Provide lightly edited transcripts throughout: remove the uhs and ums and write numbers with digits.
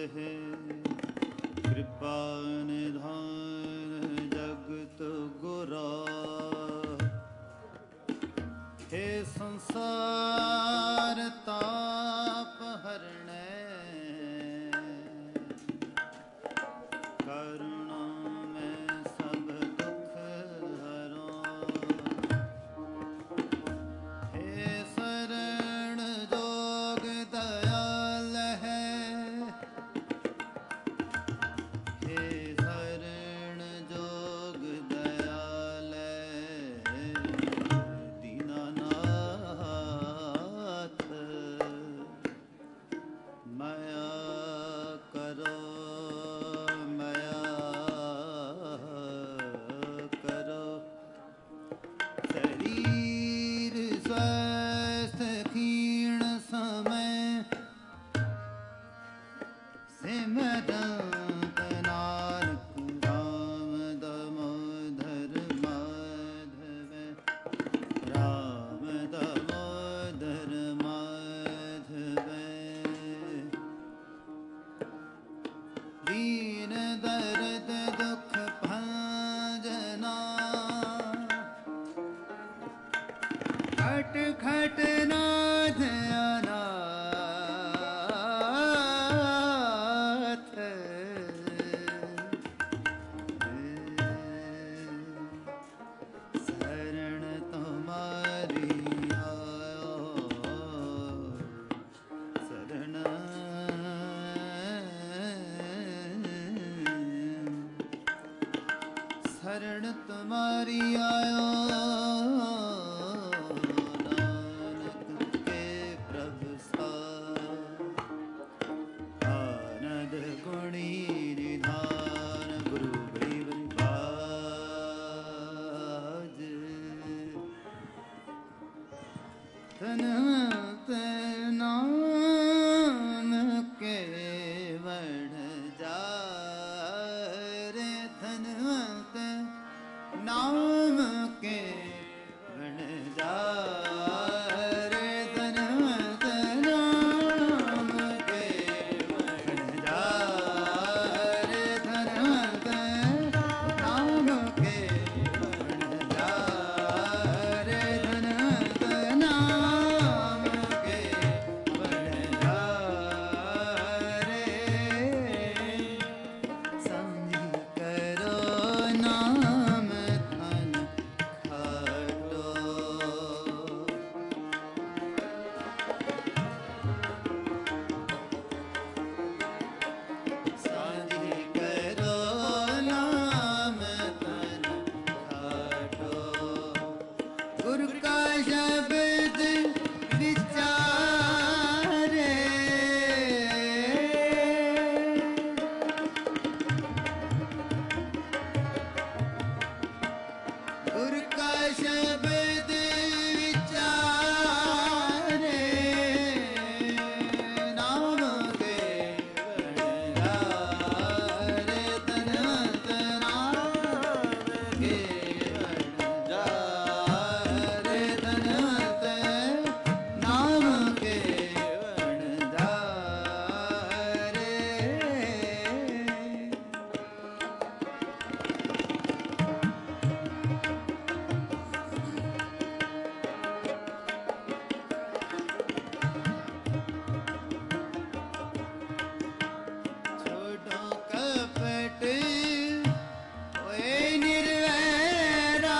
है कृपा निधान जगत गुरा हे संसार ताप हरणे करुणा में सब दुख हरो हे शरण जोग दयाल है हे शरण जोग दयाल दीनानाथ माया करो माया करो शरीर स्वस्थ क्षीण समय सिमरत नानक राम दामोदर माधव राम दामोदर माधव दीन दर्द दुख भाजना खट खट नाथ अनाथ शरण तुम्हारी आयो शरण शरण तुम्हारी आयो नानक के प्रभु आनंद गुणी निधान गुरु बाज तन नाम के बढ़ जा रे धनवंत नाम के बन जा रे धनवंत नाम के बन जा रे धनवंत नाम के बन जा रे धनवंत नाम के बन जा रे समझी करो नाम धन खाटो समझी करो नाम धन खाटो गुरु का शब्द विचारे गुरु का शब्द विचारे नाम के रे धनवंत नाम के जा रे धनवंत नाम के जा रे छोड़ो कपट ओए निर्वैरा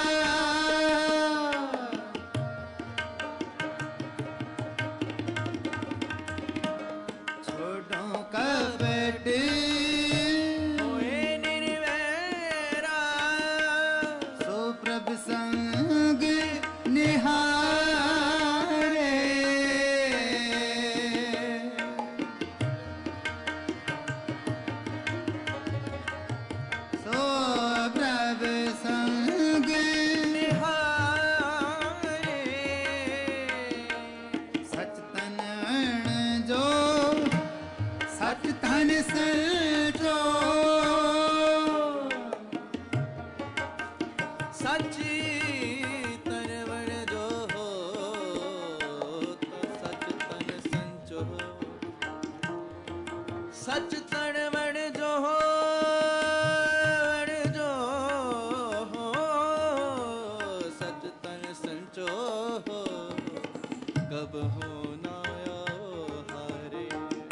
छोड़ो कपट ओए निर्वैरा सो प्रभु संग निहारे सो प्रभु संग निहारे सच तन जो सच तन सचो सची तरवर जो हो तो सच तन संचो सच तन वण जो हो सच तन संचो हो कब हो ना हारे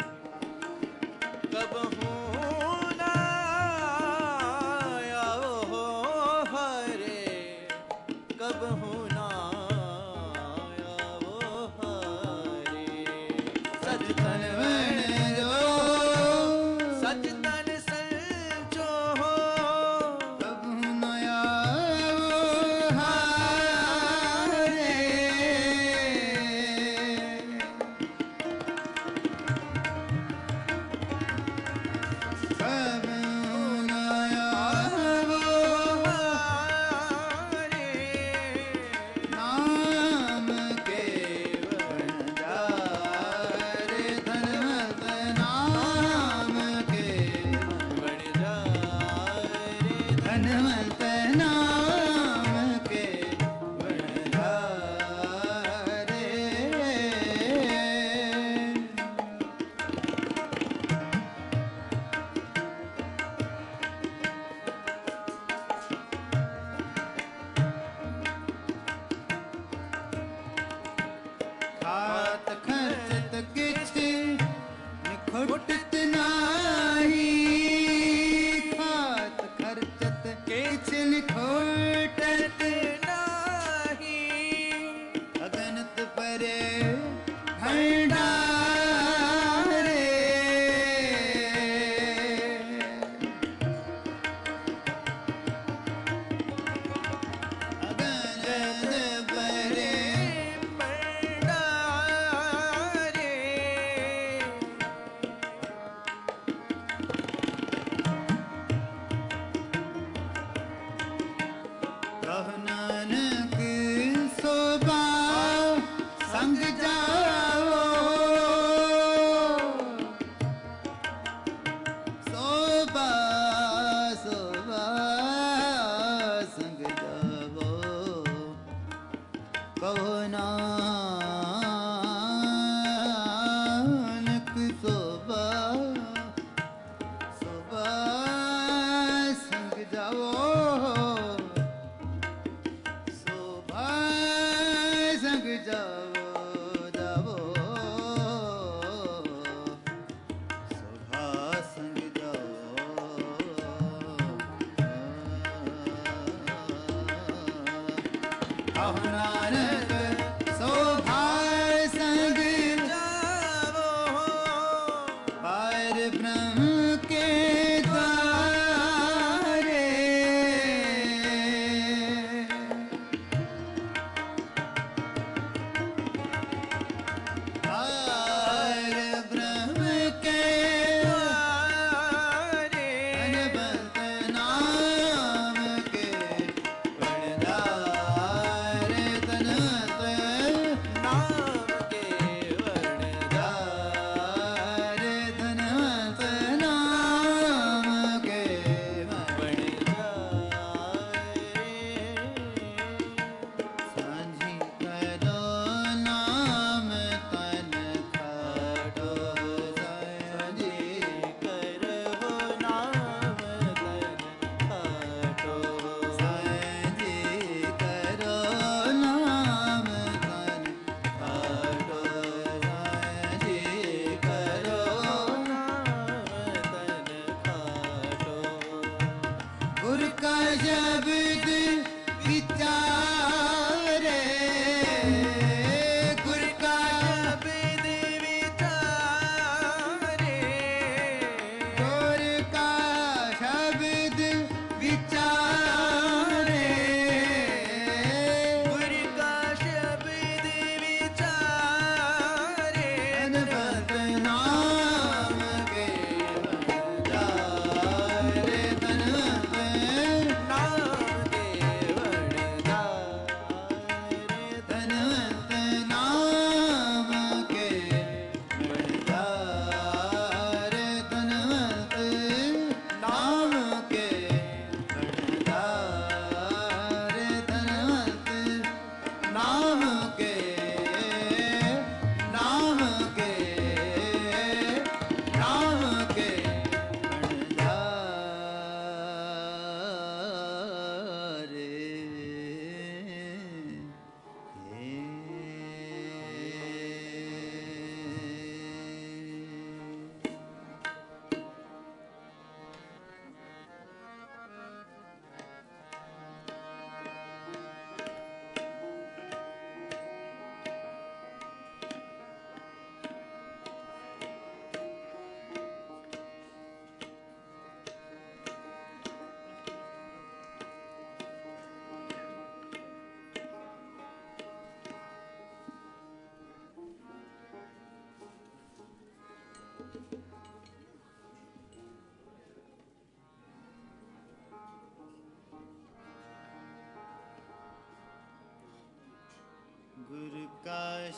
कब हो ना हारे कब हो ना हारे सच तन वण जो सच तन संचो हो कब हो ना हारे कब हो ना हारे नाम के वणजारे धनवंत नाम के वणजारे धनवंत नाम के वणजारे खात खर्चत किछ निखुटत नाही खात खर्चत किछ निखुटत नाही अगनत परे भंडारे अगनत परे कहो नानक सोबा संग जाओ सोबा सोबा संग जाओ कहो नानक सोबा सोबा संग जाओ शोभा संग जाओ जाओ शोभा संग जाओ कहो नानक शोभा संग जाओ पार ब्रह्म के द्वारे पार ब्रह्म के द्वारे धनवंत नाम के वणजारे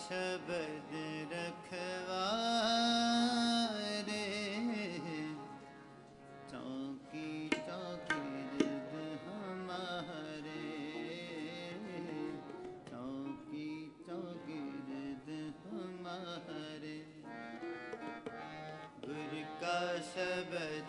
शब्द रखवारे चौकी चौकीर्द हमारे चौकी चौकीर्द हमारे गुरु का शब्द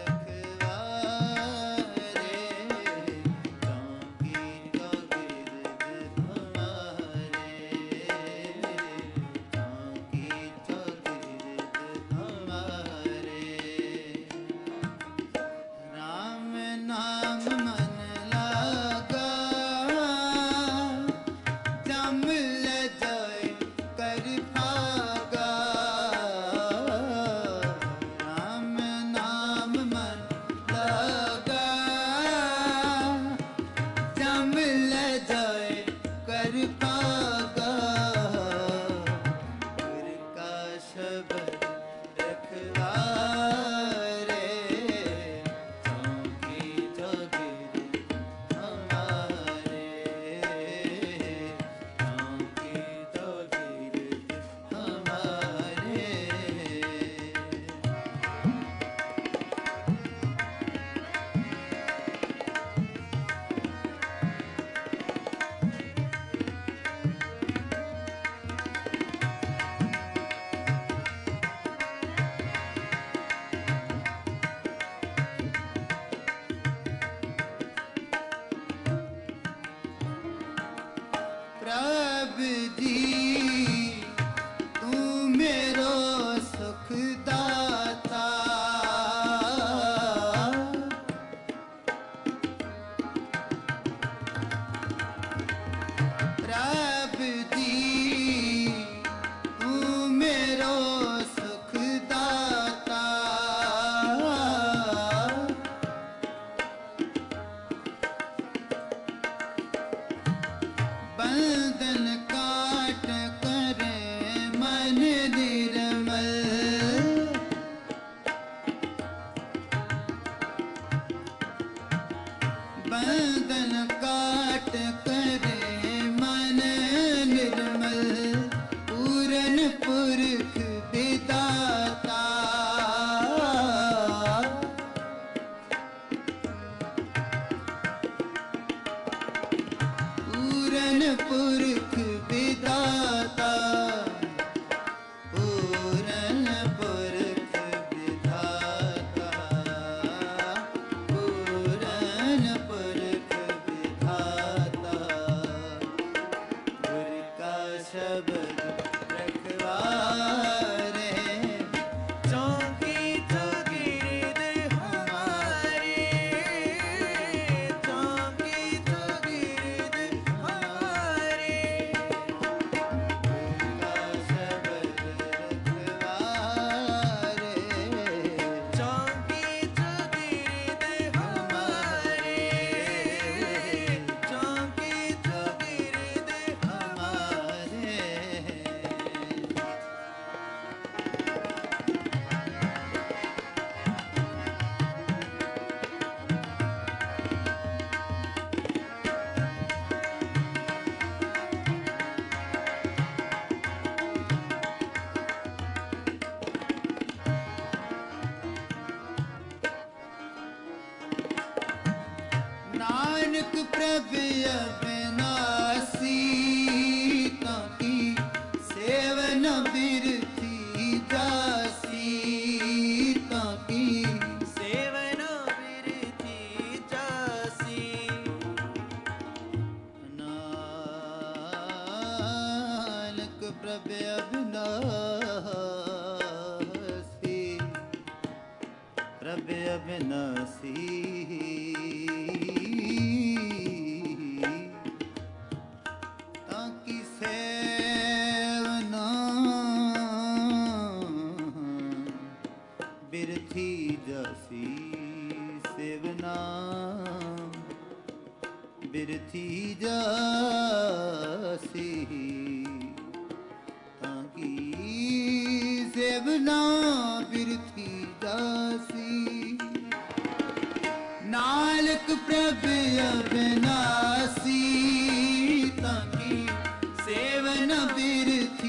नानक प्रभु अविनाशी ताकी सेवन बिरथी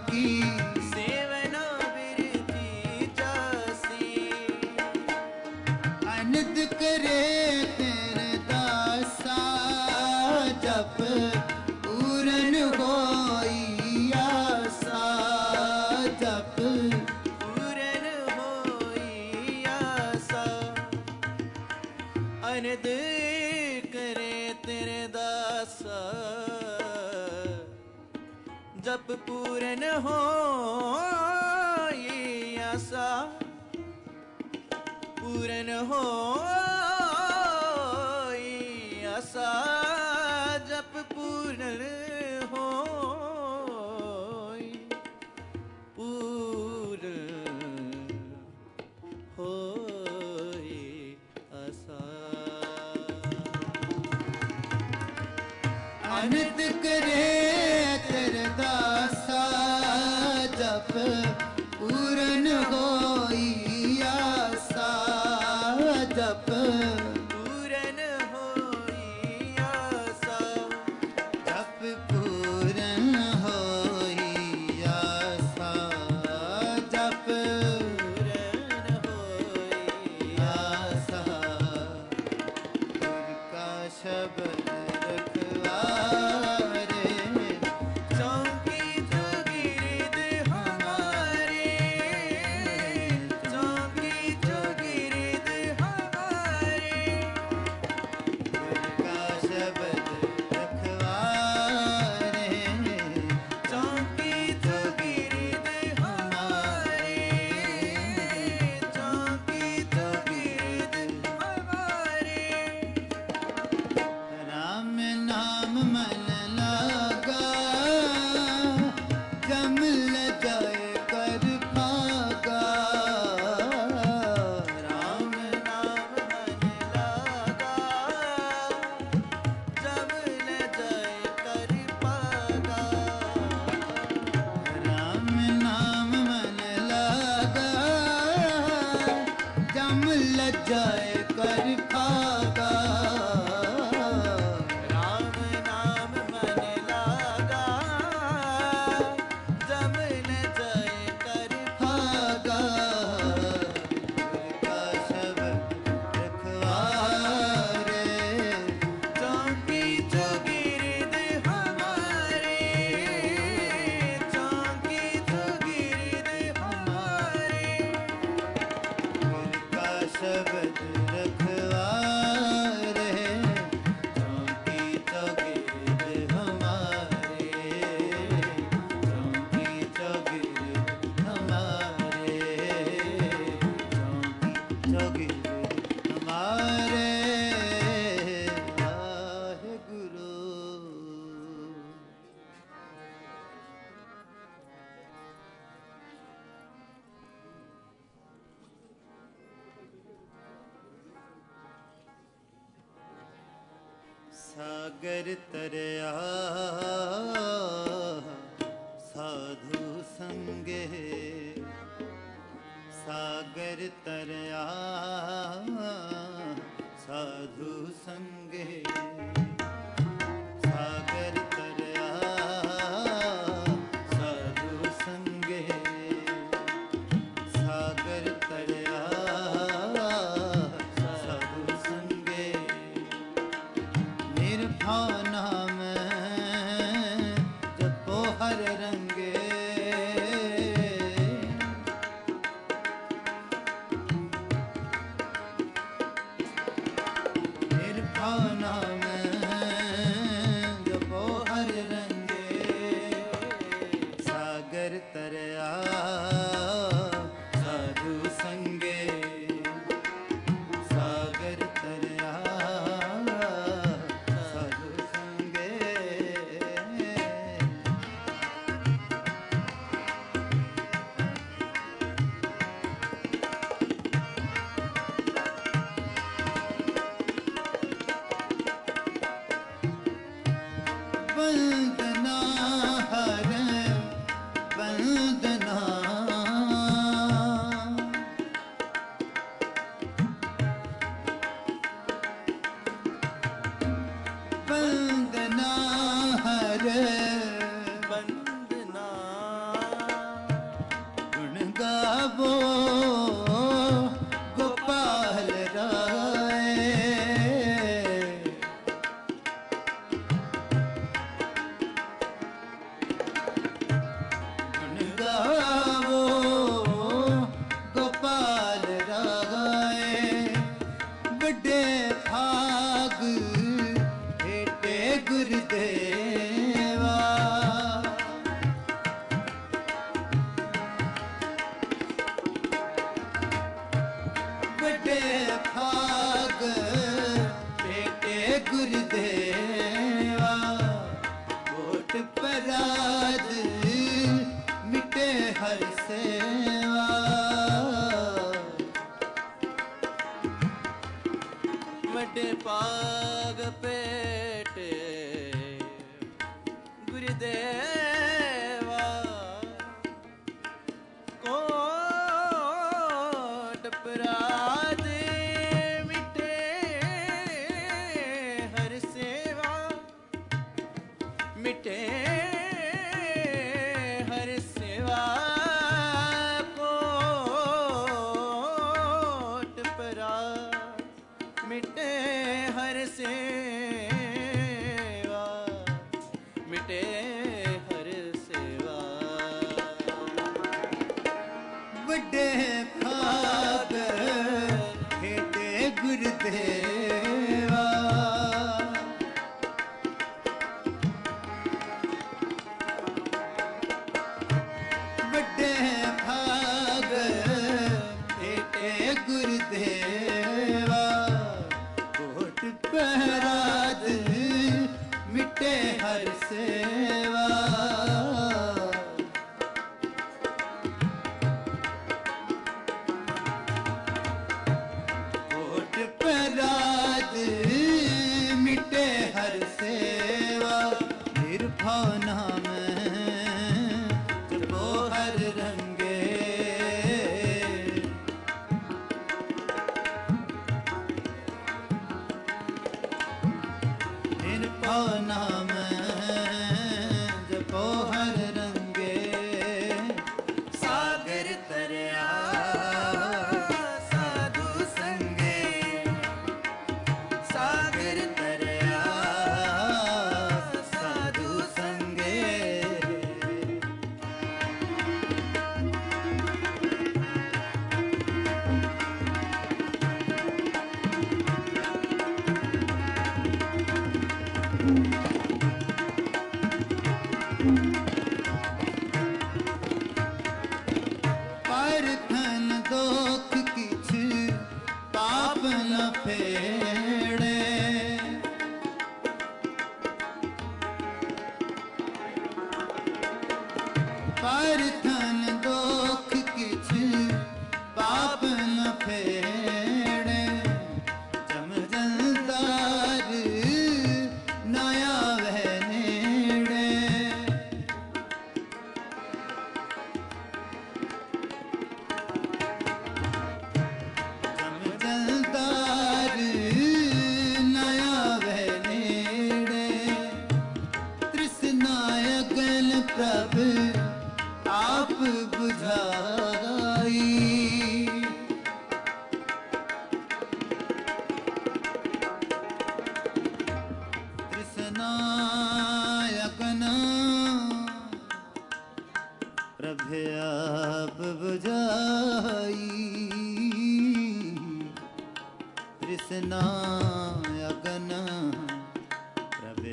की सेवना बिरती जासी अनंत करे तेरे दासा जप पूरन होई आसा जप पूरन होई आसा अनंत करे तेरे दासा जप पूरन होई आसा पूरन होई आसा जप पूरन होई पूरन होई आसा अनंत करे तेरे दासा जप पूरन होई आसा जप पूरन होई आसा जप पूरन होई आसा जप पूरन होई आसा गुर का शब्द रखवारे चौकी चौगिर्द हमारे चौकी चौगिर्द हमारे गुर का शब्द रखवारे चौकी चौगिर्द हमारे चौकी चौगिर्द हमारे राम नाम मन लागा जम ल जाए कर भागा राम नाम मन लागा जब न जाए कर पागा राम नाम मन लागा जम ल जाए कर भागा राम नाम मन लागा जब न जाए कर भागा गुर का शब्द रखवारे चौकी चौगिर्द हमारे चौकी चौगिर्द हमारे गुर का शब्द रखवारे चौकी चौगिर्द हमारे चौकी चौगिर्द हमारे चौकी चौगिर्द हमारे वाहेगुरु सागर तरया साधु संगे सागर तरया साधु संगे सागर तरया साधु संगे सागर तरया साधु संगे निर्भव नाम पराध मिटे हर सेवा मटे पाग पेट गुरुदेवा कोट पराध मिटे हर सेवा मिटे हर सेवा कोट पराध मिटे हर सेवा मिटे हर सेवा बड़े भाग हेते गुरुदेवा बड़े भाग हेते गुरुदेवा कोट पराध मिटे हर सेवा कोट पराध मिटे हर सेवा निर्भव नाम जपो हर रंगे निर्भव नाम जपो हर रंगे सागर तरया साधु संगे सागर तरया साधु संगे पर धन दोख किछ पाप न फेड़े पर धन दोख किछ पाप न फेड़े जम जलदार नया वह नेड़े जलदार नया वह नेड़े तृष्णायगन प्रभ आप बुझाई तृष्णायगन प्रभ आप बुझाई तृष्णा अगन प्रभ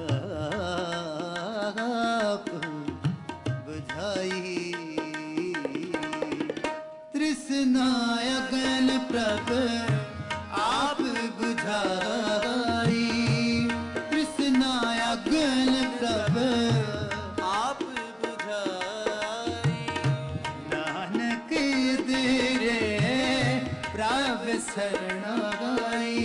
आप बुझाई तृष्णा अगन प्रभ आप बुझाई तृष्णा अगन प्रभ आप बुझाई नानक तेरे प्रभ शरणाई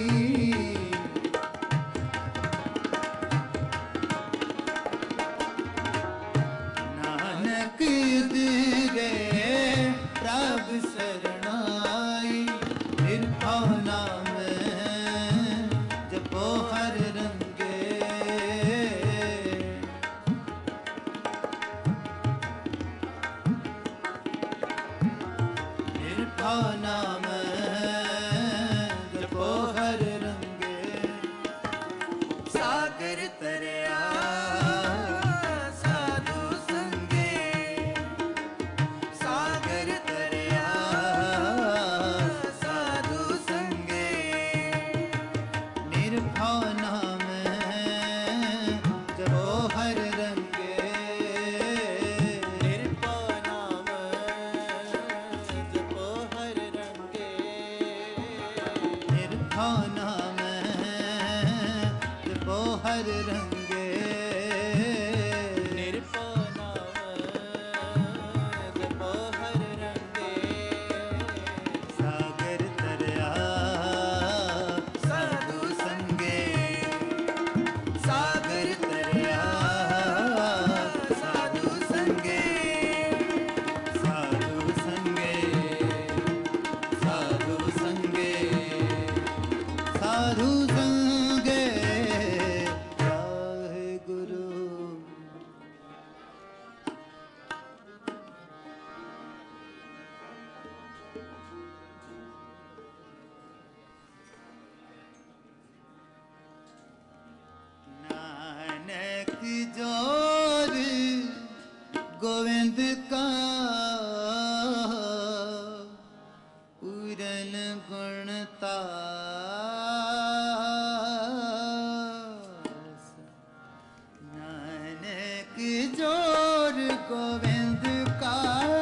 नानक तेरे प्रभ शरणाई निर्भव नाम जपो हर रंगे निर्भव नाम जपो हर रंगे सागर तरया साधु संगे सागर तरया गोविंद का पूरन गुणतास नानक जोर गोविंद का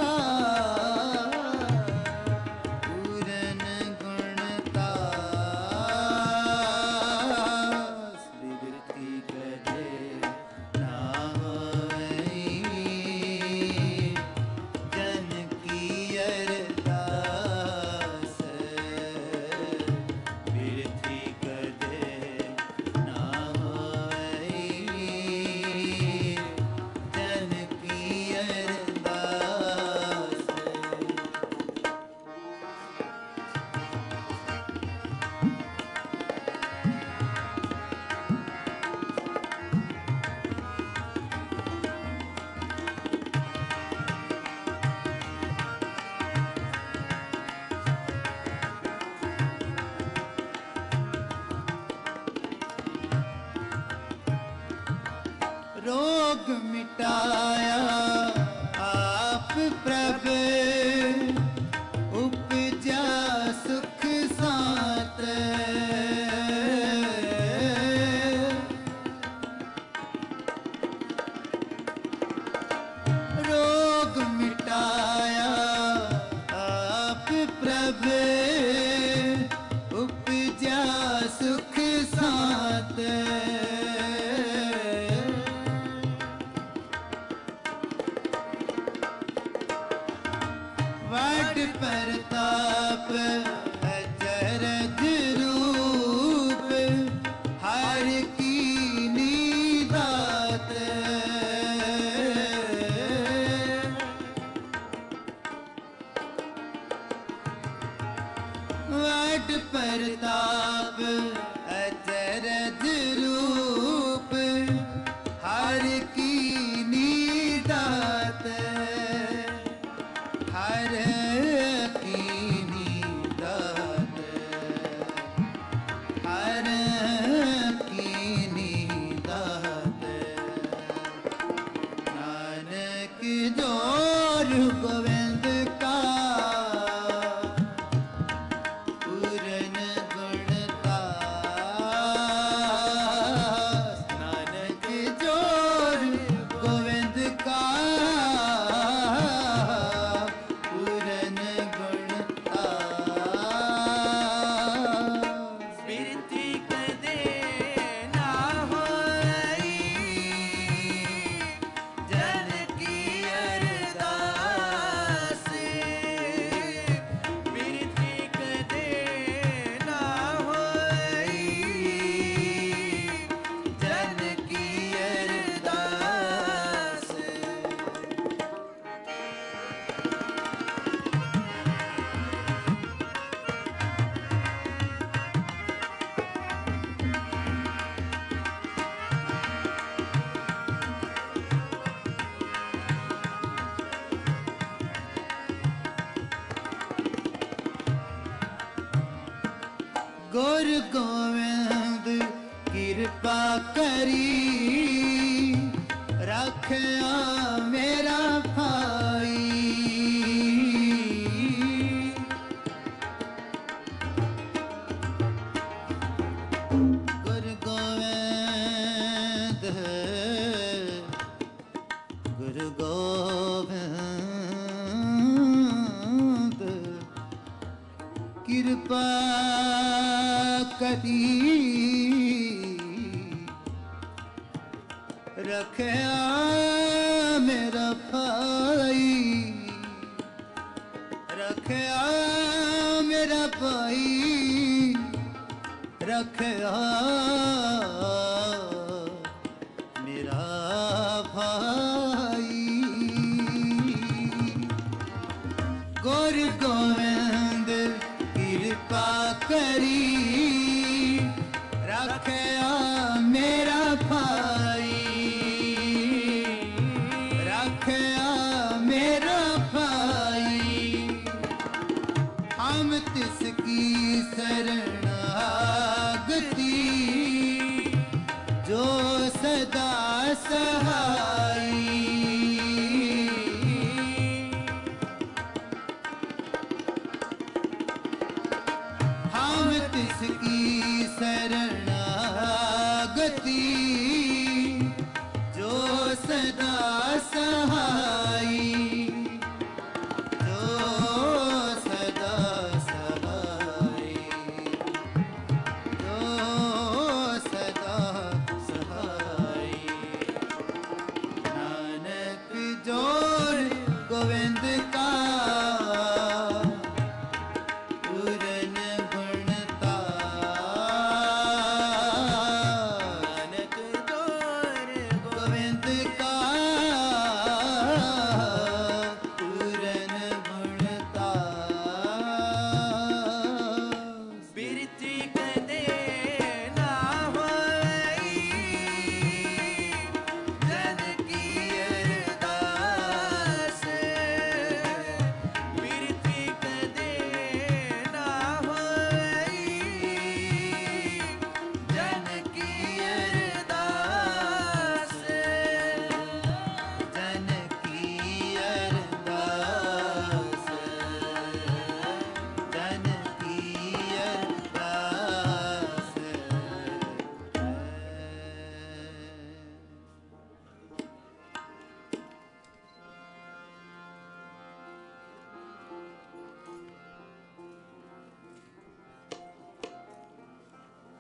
पूरन गुणतास विवृति कहे ना होई जन की अरदास विरथी कदे ना होई जन की अरदास। रोग मिटाया आप प्रभु उपजा सुख सात रोग मिटाया आप प्रभु उपजा सुख सात वट प्रताप अचरज रूप हर की नीदात वट प्रताप अचरज रूप हर की नीदात हर कीनी दात हर कीनी दात नानक जोर गोविंद का पूरन गुणतास नानक जोर गोविंद का पूरन गुणतास विरथी कदे ना होई जन की अरदास विरथी कदे ना होई जन की अरदास। गुर गोविंद कृपा करी रखया मेरा भाई गुर गोविंद गुरु गोविंद कृपा करी रखया मेरा भाई रखया मेरा भाई रखया मेरा भाई गुरु गोविंद कृपा करी रखया मेरा भाई रखया मेरा भाई हम तिसकी शरणागति जो सदा सहाई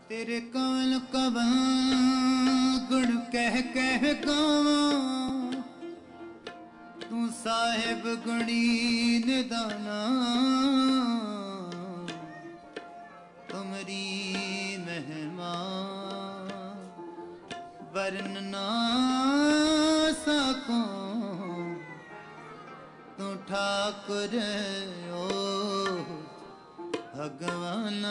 तेरे कवन कवन गुण कह कह गावां, तू साहिब गुणी निदाना। तुमरी महिमा वर्ण ना सको, तू ठाकुर ओ भगवाना।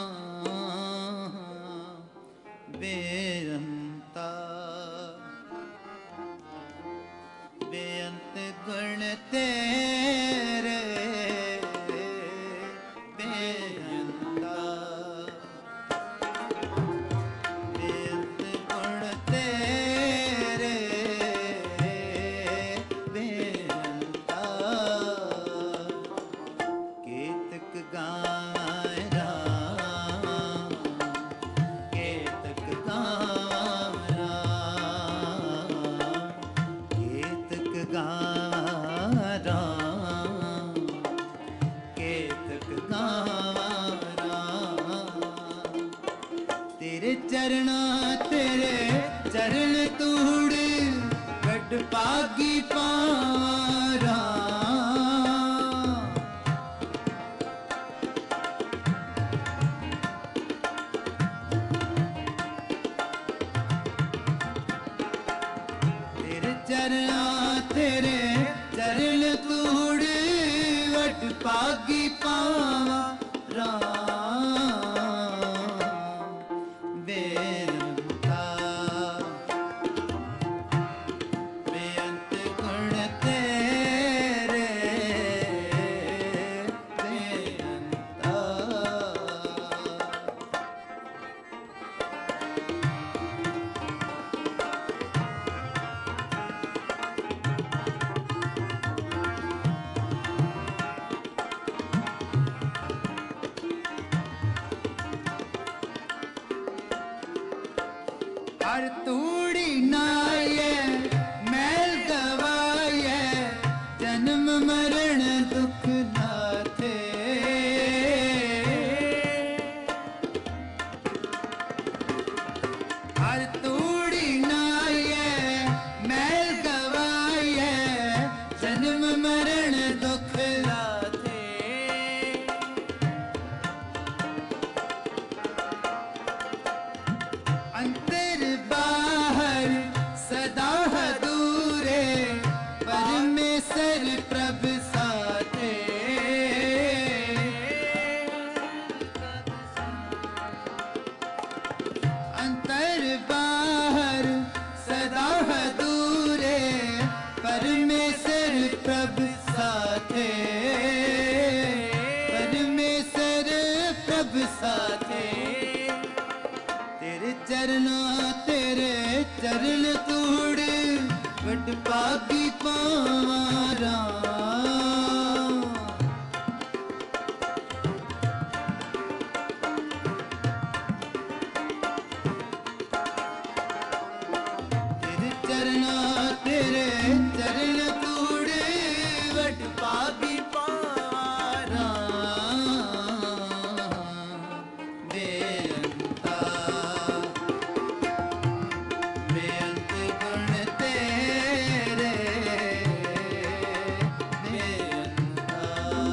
बेअंता बेअंत गुण तेरे, बेअंता बेअंत गुण तेरे, बेअंता। केतक गाय राम, केतक गाय राम, केतक गाय राम, केतक गाय राम। तेरे चरणा तेरे चरण तूड़, गढ़ पागी पारा। तेरे चरणा तेरे चरण तूड़, गढ़ पागी पावा राम। बेअंता बेअंत गुण तेरे, बेअंता। हर तूड़ी नाये मैल गवाये, जन्म मरण दुख नाथे। हर तूड़ी नाये मैल गवाये, जन्म मरण दुख नाथे। अंतर बाहर सदा हदूरे, परमेश्वर प्रभ साथे। अंतर बाहर सदा हदूरे, परमेश्वर प्रभ साथे। परमेश्वर प्रभ साथे। तेरे चरणा तेरे चरण तूड़, गढ़ पागी पारा। तेरे चरणा तेरे चरण तूड़, गढ़ पागी पारा। बेअंता बेअंत गुण तेरे, बेअंता।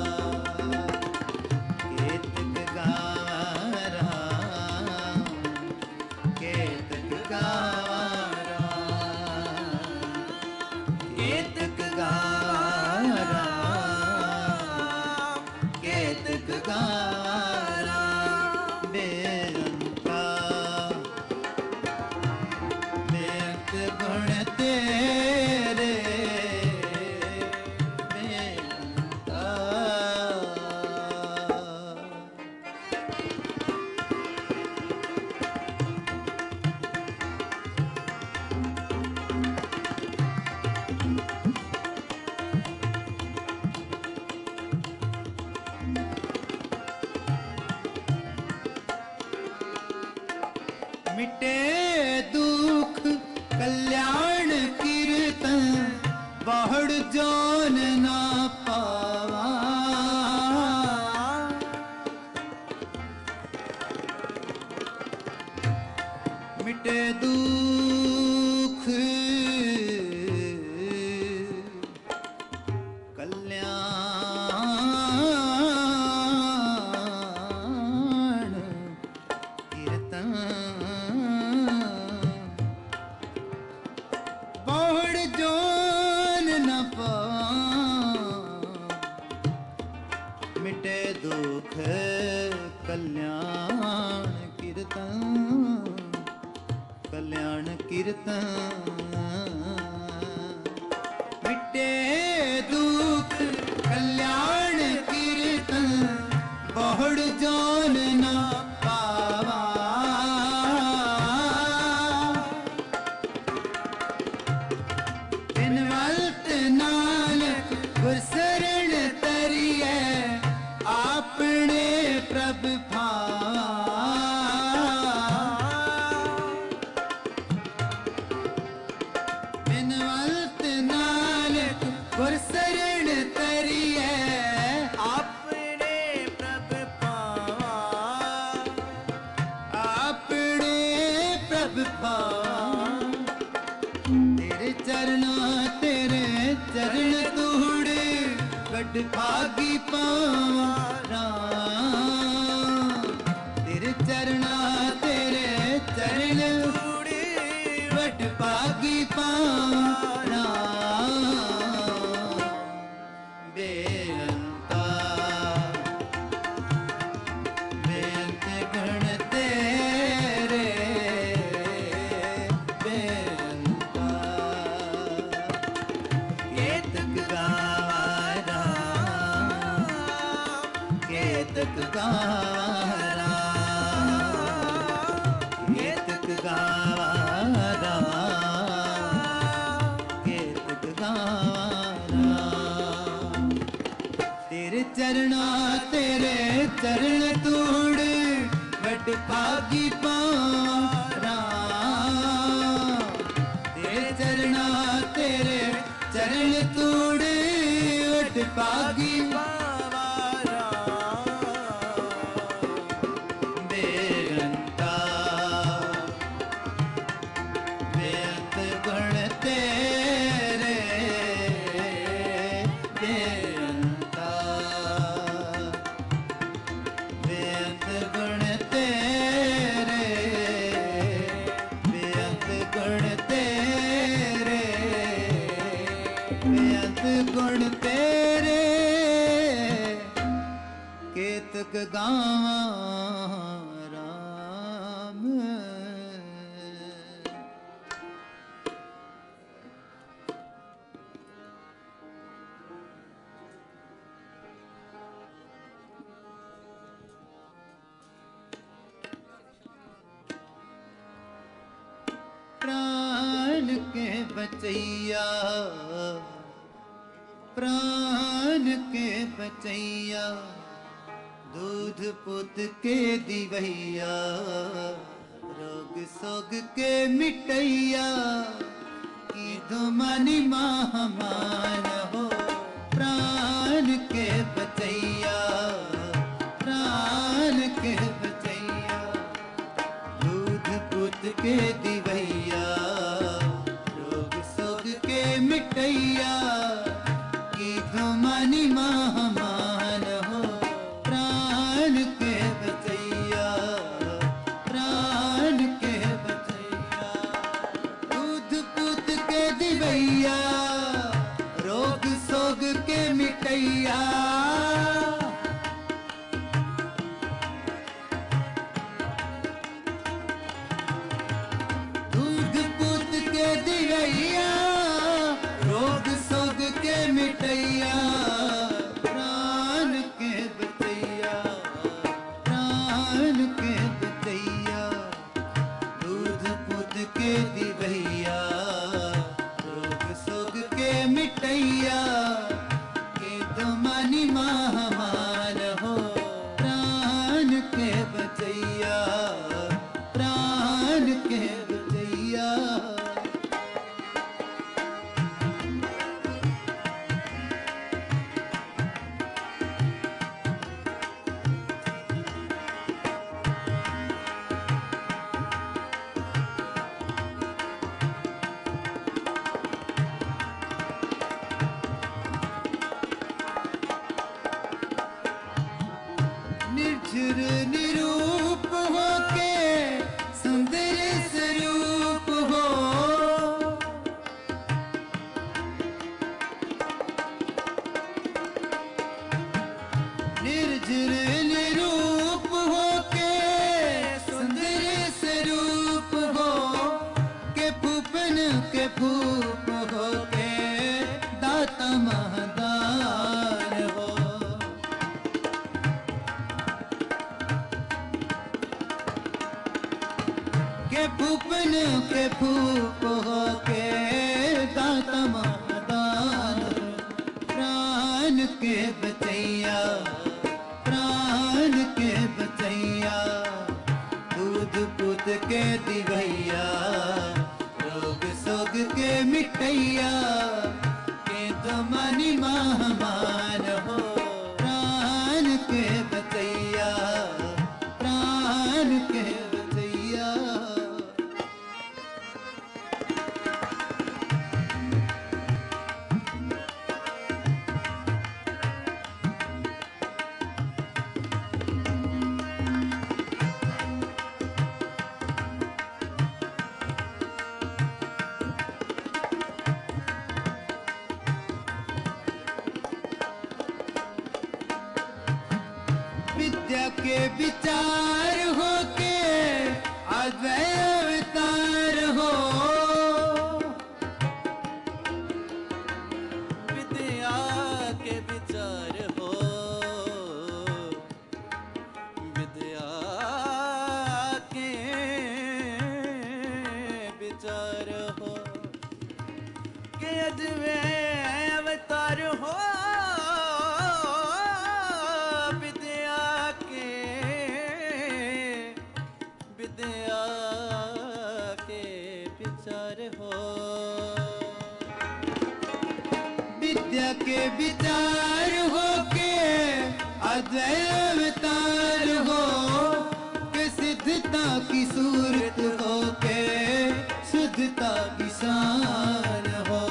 केतक गाय राम, केतक गाय राम, केतक गाय राम, केतक गाय राम। बेअंता बेअंत गुण तेरे, बेअंता। मिटे दुख कल्याण कीर्तन, बहुड़ जोन ना पावा। तेरे चरण तूड़े बड़ भागी पावा राम। तेरे चरना तेरे चरण तूड़े बड़ भागी पावा राम। बेअंता बेअंत गुण तेरे बेअंता। केतक गावा राम केतक गावा राम केतक गावा राम केतक गावा राम। तेरे चरना तेरे चरण तूड़ बड़ भागी पावा राम। तेरे चरना तेरे चरण तूड़ बड़ भागी बाबा राम। बेअंता बेअंत गुण तेरे बेअंता। बेअंत गुण तेरे बेअंत गुण तेरे बेअंत गुण तेरे। केतक गावा राम। प्राण के बचैया प्राण के बचैया दूध पुत के दिवैया रोग सोग के मिटैया की धुमानी महामान हो। प्राण के बचैया प्राण के बचैया दूध पुत के दिवैया रोग सोग के मिटैया की धुमानी महामान हो। प्राण के बचैया प्राण के बचैया दूध पुत के दिवैया रोग सोग के मिटैया। दूध पुत के दिवैया रोग सोग के मिटैया। प्राण के बचैया प्राण के बचैया दूध पुत के दिवैया रोग सोग के मिटैया के तुमानी महामान हो। प्राण के बचैया प्राण के बचैया। निर्झर निरूप होके सुंदर स्वरूप हो। निर्झर निरूप होके सुंदर स्वरूप हो के फूफन के फूफ होके दाता महदान हो। के फूफन के फूफ होके दाता महदान। प्राण के बचैया प्राण के बचैया दूध पुत के दिवैया रोग सोग के मिटैया के तुमानी महामान हो। प्राण के बचैया प्राण के बचैया। के विचार हो के अद्वैत अवतार हो। विद्या के विचार हो, विद्या के विचार हो, के अद्वैत अवतार हो। विद्या के विचार हो, विद्या के विचार हो के अद्वैत अवतार हो, के सिद्धता की सूरत हो के शुद्धता की शान हो।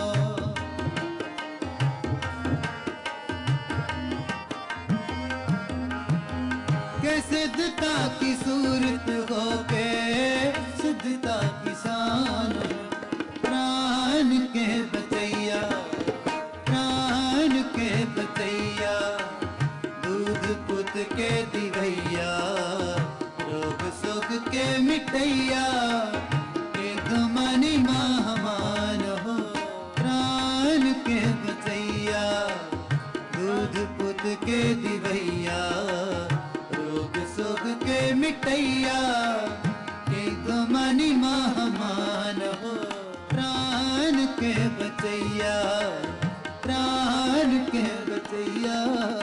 के सिद्धता की सूरत हो के शुद्धता की शान हो। प्राण के बचैया, प्राण के बचैया, दूध पुत के दिवैया, रोग सुख के मिटैया, के तुमनि महामान हो। प्राण के बचैया, दूध पुत के दिवैया, रोग सुख के मिटैया, के तुमनि महामान हो। प्राण के बचैया, प्राण के बचैया।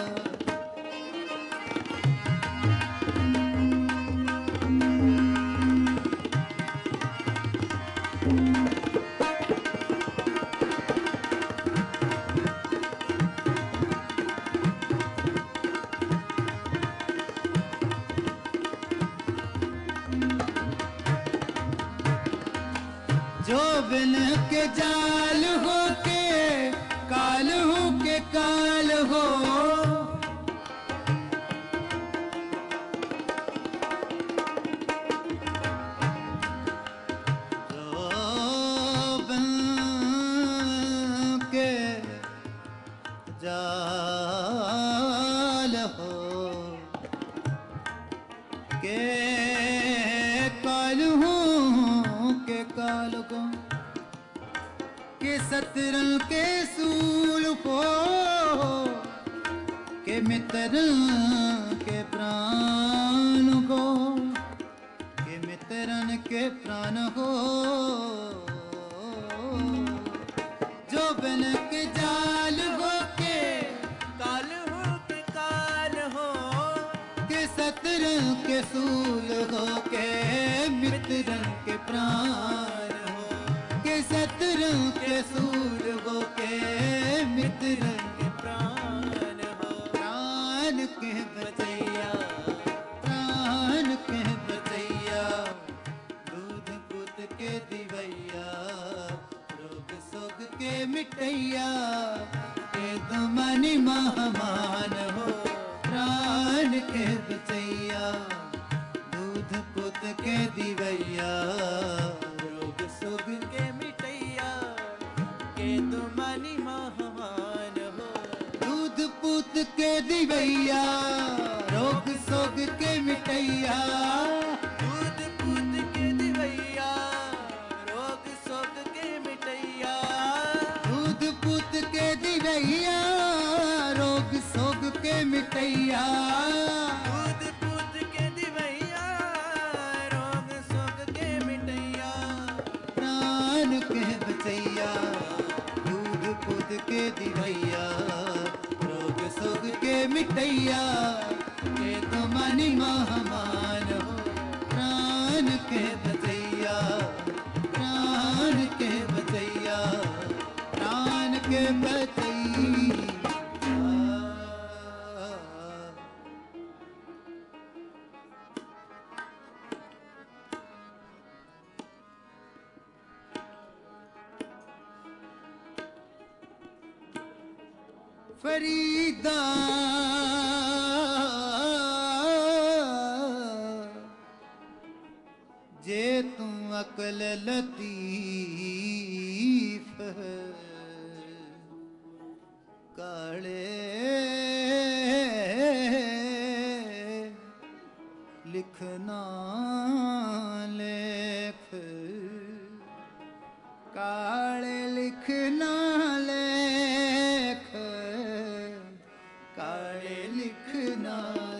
जो बिन के जाल हो के काल हो के काल हो। जो बिन के जाल हो के काल हो के काल को, के सतरंग के सूल हो, के मित्र के प्राण को, के मित्रन के प्राण हो। जो बन के जाल हो के काल हो के काल हो, के सतरंग के सूल हो के मित्रन के प्राण हो। के सतरंग के सूल हो के मित्रन के प्राण हो। प्राण के बचैया, प्राण के बचैया, दूध पुत के दिवैया, रोग सुख के मिटैया, के तुमनि महामान हो। प्राण के बचैया, दूध पुत के दिवैया, रोग सुख के मिटैया, के तुमनि महामान हो। दूध पुत के दिवैया, रोग सुख के मिटैया, दूध पुत के दिवैया, रोग सुख के मिटैया, दूध पुत के दिवैया, रोग सुख के मिटैया, दूध पुत के दिवैया, रोग सुख के मिटैया, प्राण के बचैया, दूध पुत के दिवैया, रोग सुख के मिटैया, के तुमनि महामान हो। प्राण के बचैया, प्राण के बचैया, प्राण के बचैया। फरीदा जे तू अकल लतीफ है, काले ਲਿਖਣਾ ਲੇਖ ਕਾਲੇ ਲਿਖਣਾ ਲੇਖ ਕਾਲੇ ਲਿਖਣਾ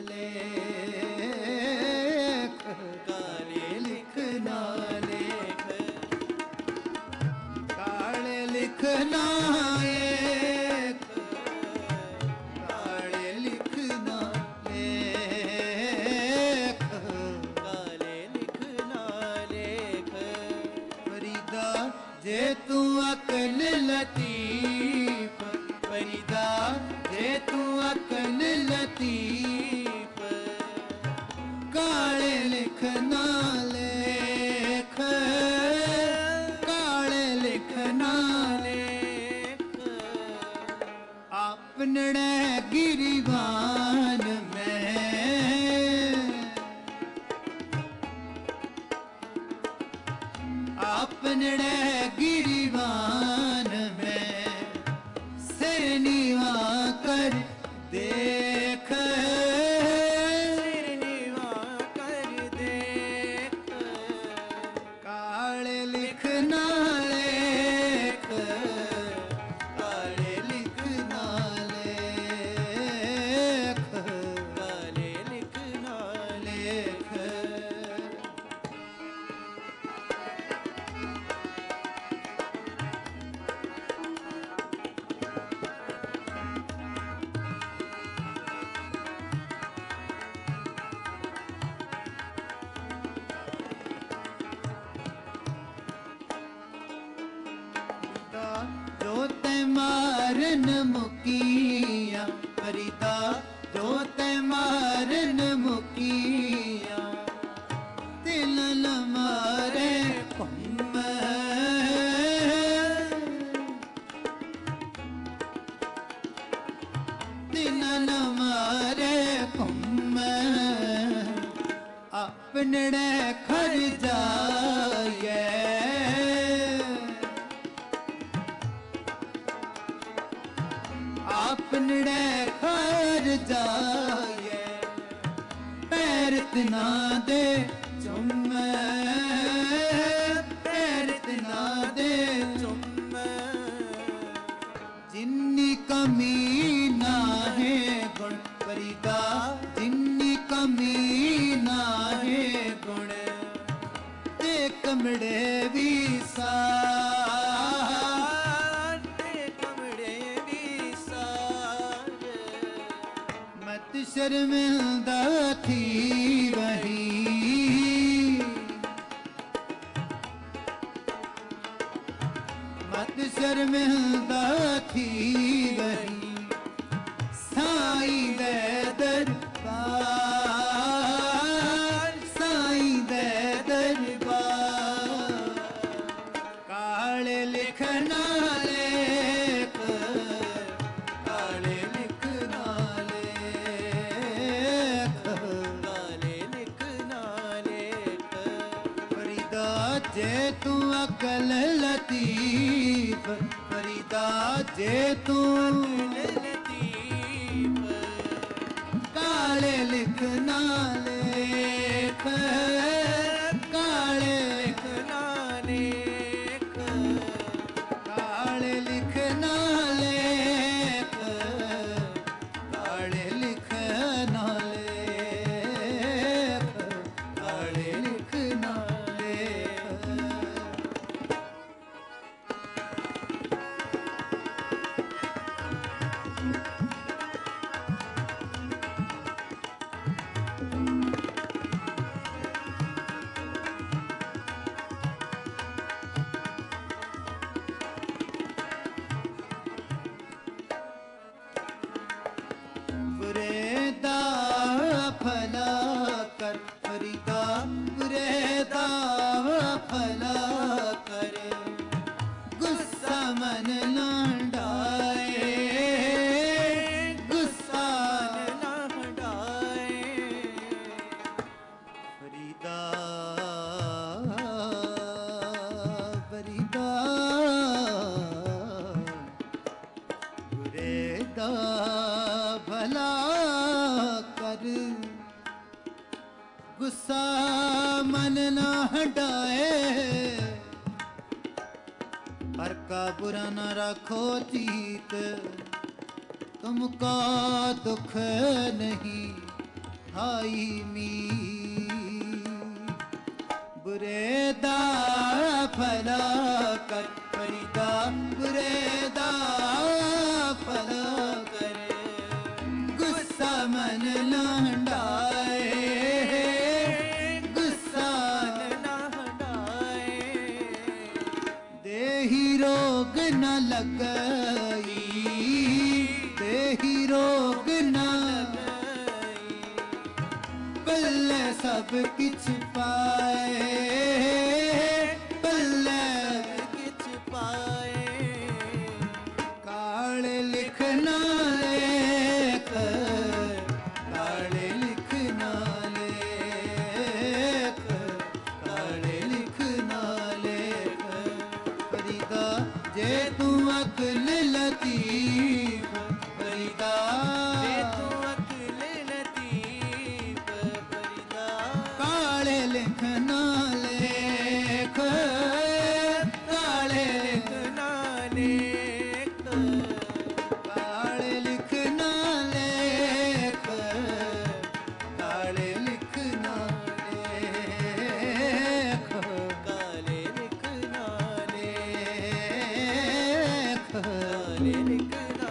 ਲੇਖ ਕਾਲੇ ਲਿਖਣਾ ਲੇਖ ਕਾਲੇ ਲਿਖਣਾ ਲੇਖ ਕਾਲੇ ਲਿਖਣਾ ਲੇਖ ਕਾਲੇ ਲਿਖਣਾ ਲੇਖ ਫਰੀਦਾ ਜੇ ਤੂੰ ਅਕਲ ਲਤੀਫ ਫਰੀਦਾ ਜੇ ਤੂੰ ਅਕਲ ਲਤੀਫ ਕਾਲੇ ਲਿਖਣਾ ਲੇਖ ਕਾਲੇ ਲਿਖਣਾ ਲੇਖ ਆਪਨੜੇ ਗਿਰੀਵਾਨ ਮੈਂ ਆਪਨੜੇ ਗਿਰੀਵਾਨ ਮੈਂ ਸਿਰ ਨੀਵਾ ਕਰ ਦੇਖ ਸਿਰ ਨੀਵਾ ਕਰ ਦੇਖ ਕਾਲੇ ਲਿਖਣਾ ਲੇਖ ਕਾਲੇ ਲਿਖਣਾ ਲੇਖ ਕਾਲੇ ਲਿਖਣਾ ਲੇਖ ਜੋ ਤੈ ਮਾਰਨ ਮੁਕੀਆਂ ਫਰੀਦਾ ਜੋ ਤੈ ਮਾਰਨ ਮੁਕੀਆਂ ਦਿਲ ਨ ਮਾਰੇ ਘੁੰਮ ਦਿਲ ਨ ਮਾਰੇ ਘੁੰਮ ਆਪਨੜੇ ਖਰ ਜਾਏ ਆਪਨੜੇ ਖਰ ਜਾਏ ਪੈਰ ਤਿਨਾ ਦੇ ਚੁੰਮ ਪੈਰ ਤਿਨਾ ਦੇ ਚੁੰਮ ਜਿੰਨੀ ਕਮੀ ਨਾ ਹੈ ਗੁਣ ਫਰੀਦਾ ਜਿੰਨੀ ਕਮੀ ਨਾ ਹੈ ਗੁਣ ਤੇ ਕਮੜੇ ਵੀ ਸਾਰ ਤੇ ਕਮੜੇ ਵੀ ਸਾਰ ਮਤ ਸ਼ਰਮਿੰਦਾ ਥੀ ਵਹੀ ਮਤ ਸ਼ਰਮਿੰਦਾ ਥੀ ਵਹੀ ਸਾਈਂ ਦੇ ਦਰਬਾਰ ਸਾਈਂ ਦੇ ਦਰਬਾਰ ਕਾਲੇ ਲਿਖਣਾ ਲੇਖ ਕਾਲੇ ਲਿਖਣਾ ਲੇਖ ਕਾਲੇ ਲਿਖਣਾ ਲੇਖ ਫਰੀਦਾ ਜੇ ਤੂੰ ਅਕਲ ਲਤੀਫ ਫਰੀਦਾ ਜੇ ਤੂੰ ਲਤੀਫ ਕਾਲੇ ਲਿਖਣਾ ਲੇਖ ਕਾਲੇ ਲਿਖਣਾ ਲੇਖ ਕਾਲੇ ਲਿਖਣਾ ਲੇਖ ਕਾਲੇ ਲਿਖਣਾ ਲੇਖ ਕਾਲੇ ਲਿਖਣਾ ਲੇਖ ਬੁਰੇ ਦਾ ਭਲਾ ਕਰ ਫਰੀਦਾ ਬੁਰੇ ਦਾ ਭਲਾ ਕਰ ਗੁੱਸਾ ਮਨ ਲਾਂਡਾਏ ਗੁੱਸਾ ਨਾ ਹਟਾਏ ਫਰੀਦਾ ਫਰੀਦਾ ਬੁਰੇ ਦਾ ਭਲਾ ਕਰ गुस्सा मन ना हटाए, पर का बुरा न रखो जीत, तुमको दुख नहीं हाई मी। बुरे दा फला कर फरीदा, बुरे दा फला कर, गुस्सा मन ना हटाए, गुस्सा ना हटाए, देही रोग न लगई, देही रोग न पल्ले सब किछ पाए, पल्ले किछ पाए, काले लिखना लेख, काले लिखना लेख, काले लिखना लेख। फरीदा जे तू अकल लतीफ, फरीदा जे तू अकल लतीफ, फरीदा काले लिखना लेख, काले लिखना लेख, काले लिखना लेख, काले लिखना लेख, काले लिखना लेख, काले लिखना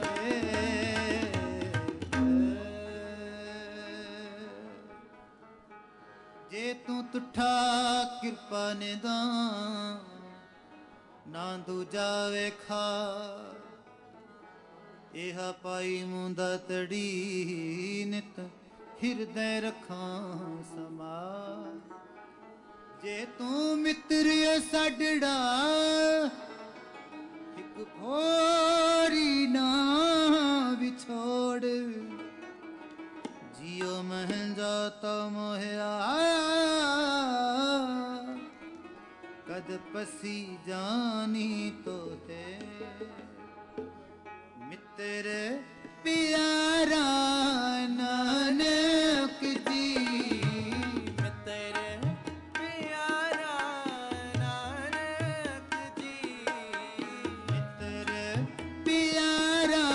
जे तू तुठा किरपा ने दा, ना दूजा वेखा, एह पाई मुंदा तड़ी नित हिरदय रखा समा। जे तू मित्र साडड़ा एक फोरी ना विछोड़, जियो महंजा तो मोहया, कद पसी जानी तो है मित्र प्यारा नानक जी, मित्र प्यारा नानक जी, मित्र प्यारा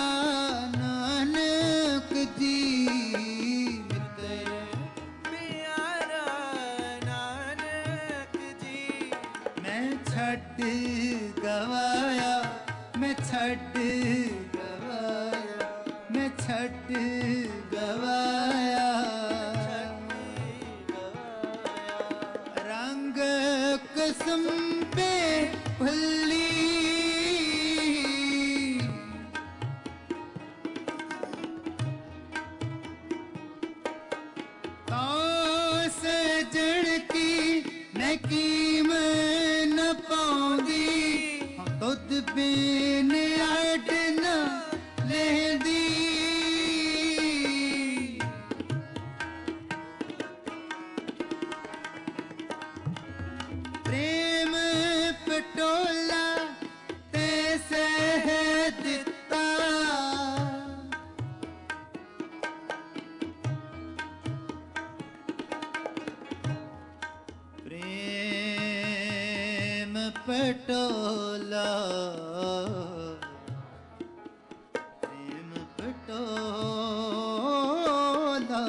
नानक जी, मित्र प्यारा नानक जी। मैं छड़ गवाया, मैं छड़ गवाया, मैं छड़ गवाया, रंग कसम पे भल्ली, तो सजड़ की मैं कीमत न पाऊंदी, दुध बिन अड न लेंदी, प्रेम पटोला ते सह दिता, प्रेम पटोला, प्रेम पटोला,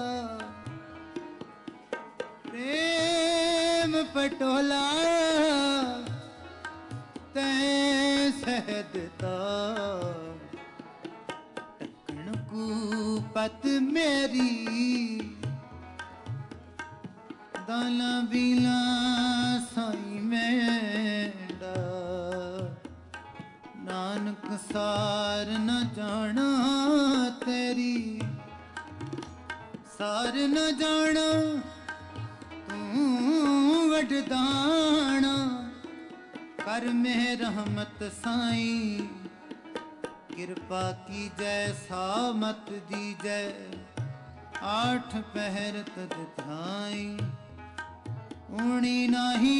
प्रेम पटोला तैं सहदता, टकण को पत मेरी दाना बिला साई मेंडा, नानक सार न जाना तेरी, सार न जाना तू वडदाना, कर में रहमत साई, कृपा की जय सामत दी जय, आठ पहर तद धाई, ऊणी नाही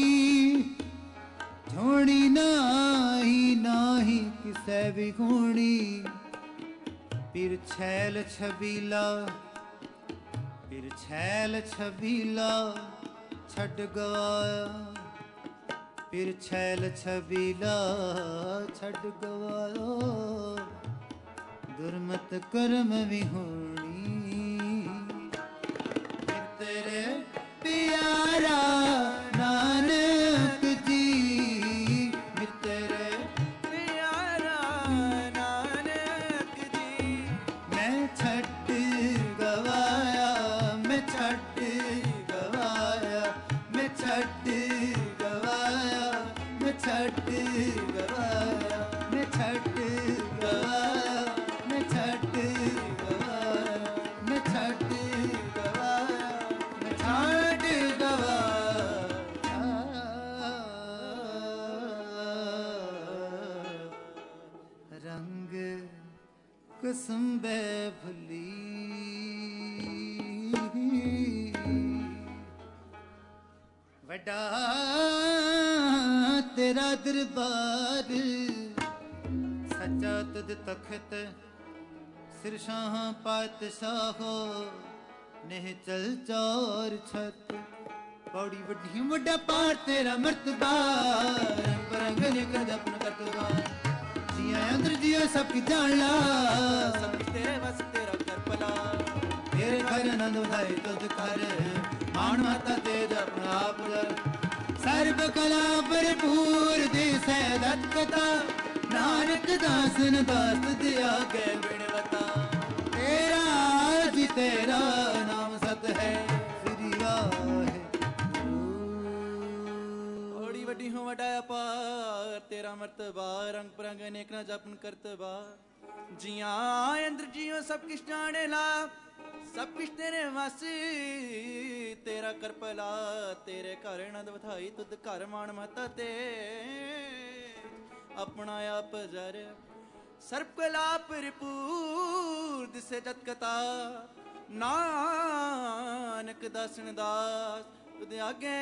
झोड़ी नाही, नाही किसे भी घूणी, पीर छैल छबीला फिर छैल छबीला छड़ गवाया, फिर छैल छबीला छड़ गवाया, दुर्मत कर्म विहोणी। फिर तेरे प्यारा नानक जी, फिर तेरे प्यारा नानक जी, मैं छड़ गवाया, मैं छड़ गवाया, मैं छड़ गवाया, मैं छड़ गवाया, मैं छड़ गवाया, मैं छड़ गवाया, मैं छड़ गवाया, मैं छड़ गवाया। रंग कसम बे भुली, वड्डा तेरा दरबार, सच्चा तुद तखत, सिर शाह पातशाहो, नेह चल चौर छत। पौड़ी वड्डी वड्डा पार तेरा मर्तबा, रंग बरंग निकल अपन करतबा, जिया अंदर जिया सब की जान ला, सब तेरे बस तेरा कर भला। तेरे घर नंद उधाई तुझ कर, मान माता तेज अपना आप जर। सर्व कला भरपूर दिस है दत्तता, नानक दासन दास दिया के बिणवता, तेरा जी तेरा नाम सत है, श्री वाहिगुरू। बड़ी वड्डी हो वड्डा अपार तेरा मर्तबा, रंग परंग अनेक ना जपन करतबा। जिया अंदर जियो सब किश जाने ला, सब किश तेरे वस तेरा कर भला। तेरे घर नंद वधाई तुद घर मान माता ते, अपना आप जर सर्व कला भरपूर दिसे जत कथा। नानक दासन दास तुद आगे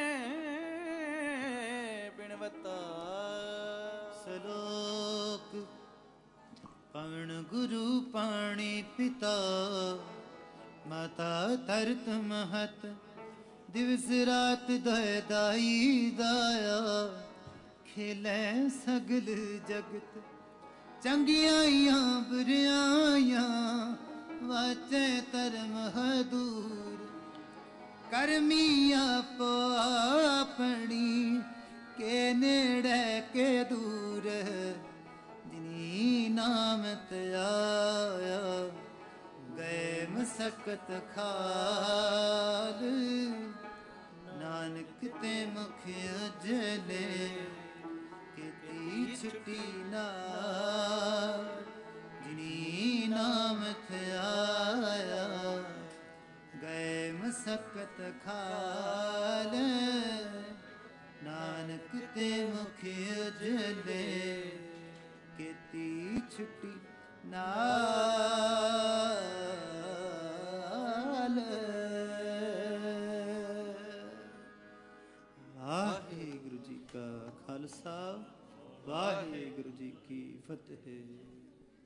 बिणवता। सलोक पवन गुरु पाणी पिता, माता तरत महत, दिवस रात दय दाई दाया। खेलै सगल जगत, चंगियाइयां बुरियाइयां, वाचे धर्म दूर। करमी आपो अपनी, के नेड़े के दूर। जिनी नाम त्याया, गए मसकत खाल। नानक ते मुख उजले, केती छुटी नाल। जिनी नाम त्याया, गए मसकत खाल। नानक ते मुख उजले, केती छुटी नाल। वाहिगुरु जी का खालसा, वाहिगुरु जी की फतेह।